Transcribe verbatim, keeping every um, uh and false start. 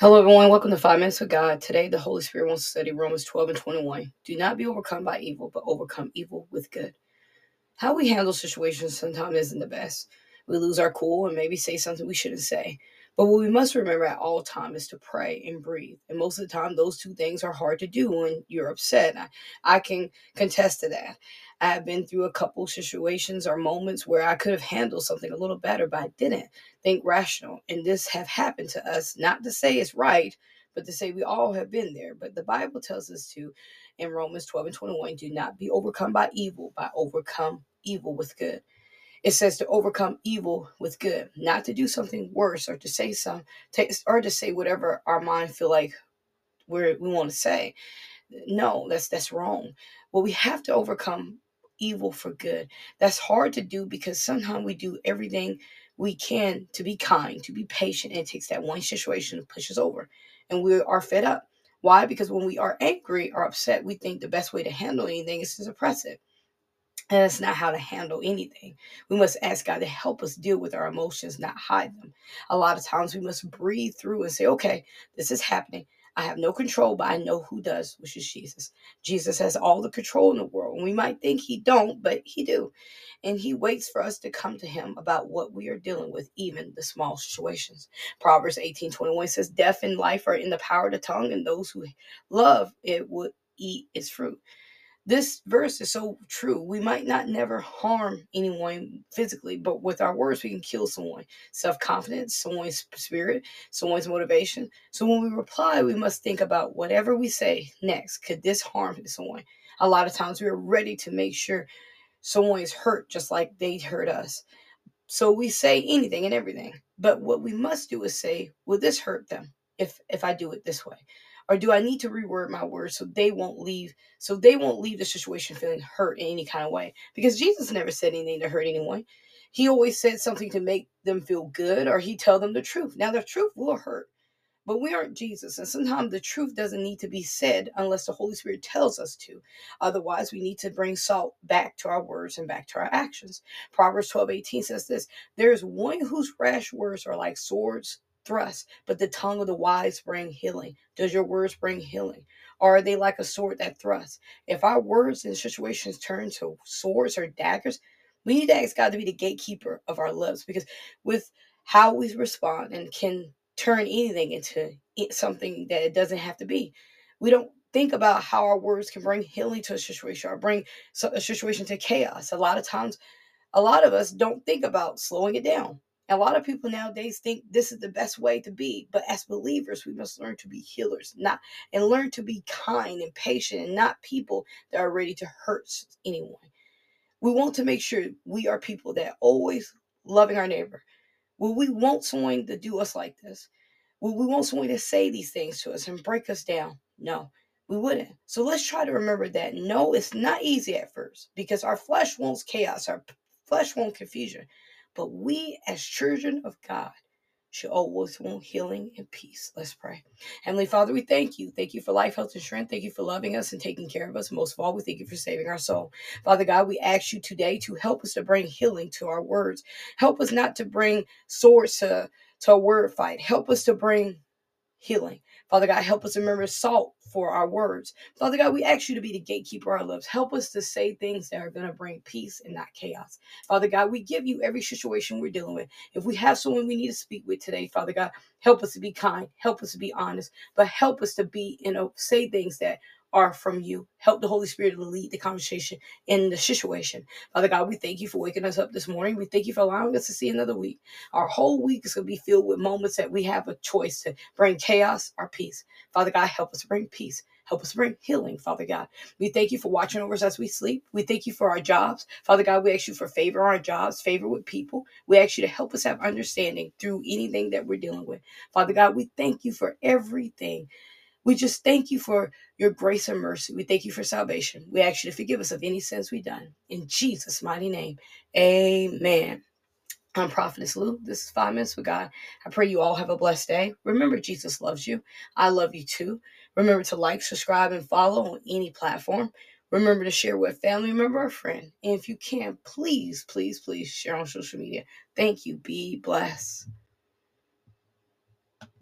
Hello, everyone. Welcome to Five Minutes with God. Today, the Holy Spirit wants to study Romans twelve and twenty-one. Do not be overcome by evil, but overcome evil with good. How we handle situations sometimes isn't the best. We lose our cool and maybe say something we shouldn't say. But what we must remember at all times is to pray and breathe. And most of the time, those two things are hard to do when you're upset. I, I can contest to that. I have been through a couple situations or moments where I could have handled something a little better, but I didn't think rational. And this have happened to us, not to say it's right, but to say we all have been there. But the Bible tells us to, in Romans twelve and twenty-one, do not be overcome by evil, but overcome evil with good. It says to overcome evil with good, not to do something worse or to say some, or to say whatever our mind feel like we we want to say. No, that's that's wrong. Well, we have to overcome evil for good. That's hard to do because sometimes we do everything we can to be kind, to be patient, and it takes that one situation to push us over, and we are fed up. Why? Because when we are angry or upset, we think the best way to handle anything is to suppress it. And that's not how to handle anything. We must ask God to help us deal with our emotions, not hide them. A lot of times we must breathe through and say, okay, this is happening. I have no control, but I know who does, which is Jesus. Jesus has all the control in the world. And we might think he don't, but he do. And he waits for us to come to him about what we are dealing with, even the small situations. Proverbs eighteen twenty-one says, death and life are in the power of the tongue, and those who love it would eat its fruit. This verse is so true. We might not never harm anyone physically, but with our words, we can kill someone. Self confidence, someone's spirit, someone's motivation. So when we reply, we must think about whatever we say next. Could this harm someone? A lot of times we are ready to make sure someone is hurt just like they hurt us. So we say anything and everything. But what we must do is say, will this hurt them if if I do it this way? Or do I need to reword my words so they won't leave so they won't leave the situation feeling hurt in any kind of way? Because Jesus never said anything to hurt anyone. He always said something to make them feel good, or he tell them the truth. Now the truth will hurt. But we aren't Jesus, and sometimes the truth doesn't need to be said unless the Holy Spirit tells us to. Otherwise, we need to bring salt back to our words and back to our actions. Proverbs twelve eighteen says this, there is one whose rash words are like swords thrust, but the tongue of the wise bring healing. Does your words bring healing? Or are they like a sword that thrusts? If our words in situations turn to swords or daggers, we need to ask God to be the gatekeeper of our lips, because with how we respond and can turn anything into something that it doesn't have to be. We don't think about how our words can bring healing to a situation or bring a situation to chaos. A lot of times, a lot of us don't think about slowing it down. A lot of people nowadays think this is the best way to be, but as believers, we must learn to be healers, not and learn to be kind and patient, and not people that are ready to hurt anyone. We want to make sure we are people that always loving our neighbor. Will we want someone to do us like this? Will we want someone to say these things to us and break us down? No, we wouldn't. So let's try to remember that no, it's not easy at first, because our flesh wants chaos, our flesh wants confusion. But we, as children of God, should always want healing and peace. Let's pray. Heavenly Father, we thank you. Thank you for life, health, and strength. Thank you for loving us and taking care of us. Most of all, we thank you for saving our soul. Father God, we ask you today to help us to bring healing to our words. Help us not to bring swords to, to a word fight. Help us to bring healing. Father God, help us remember salt for our words. Father God, we ask you to be the gatekeeper of our lips. Help us to say things that are going to bring peace and not chaos. Father God, we give you every situation we're dealing with. If we have someone we need to speak with today, Father God, help us to be kind. Help us to be honest. But help us to be, you know, say things that are from you. Help the Holy Spirit to lead the conversation in the situation. Father God, we thank you for waking us up this morning. We thank you for allowing us to see another week. Our whole week is going to be filled with moments that we have a choice to bring chaos or peace. Father God, help us bring peace. Help us bring healing, Father God. We thank you for watching over us as we sleep. We thank you for our jobs. Father God, we ask you for favor on our jobs, favor with people. We ask you to help us have understanding through anything that we're dealing with. Father God, we thank you for everything. We just thank you for your grace and mercy. We thank you for salvation. We ask you to forgive us of any sins we've done. In Jesus' mighty name, amen. I'm Prophetess Lou. This is Five Minutes with God. I pray you all have a blessed day. Remember, Jesus loves you. I love you too. Remember to like, subscribe, and follow on any platform. Remember to share with a family member or friend. And if you can, please, please, please share on social media. Thank you. Be blessed.